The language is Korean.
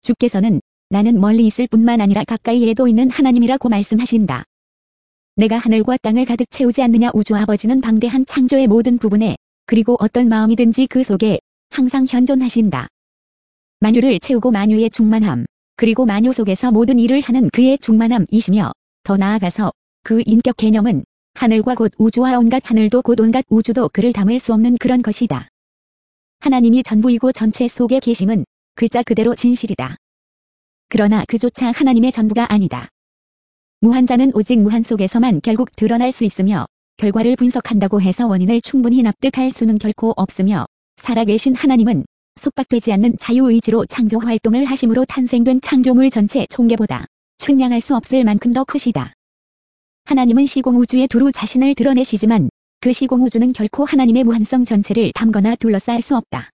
주께서는 나는 멀리 있을 뿐만 아니라 가까이에도 있는 하나님이라고 말씀하신다. 내가 하늘과 땅을 가득 채우지 않느냐. 우주 아버지는 방대한 창조의 모든 부분에 그리고 어떤 마음이든지 그 속에 항상 현존하신다. 만유를 채우고 만유의 충만함, 그리고 만유 속에서 모든 일을 하는 그의 충만함이시며 더 나아가서 그 인격 개념은 하늘과 곧 우주와 온갖 하늘도 곧 온갖 우주도 그를 담을 수 없는 그런 것이다. 하나님이 전부이고 전체 속에 계심은 글자 그대로 진실이다. 그러나 그조차 하나님의 전부가 아니다. 무한자는 오직 무한 속에서만 결국 드러날 수 있으며 결과를 분석한다고 해서 원인을 충분히 납득할 수는 결코 없으며 살아계신 하나님은 속박되지 않는 자유의지로 창조 활동을 하심으로 탄생된 창조물 전체 총계보다 측량할 수 없을 만큼 더 크시다. 하나님은 시공우주에 두루 자신을 드러내시지만 그 시공우주는 결코 하나님의 무한성 전체를 담거나 둘러쌀 수 없다.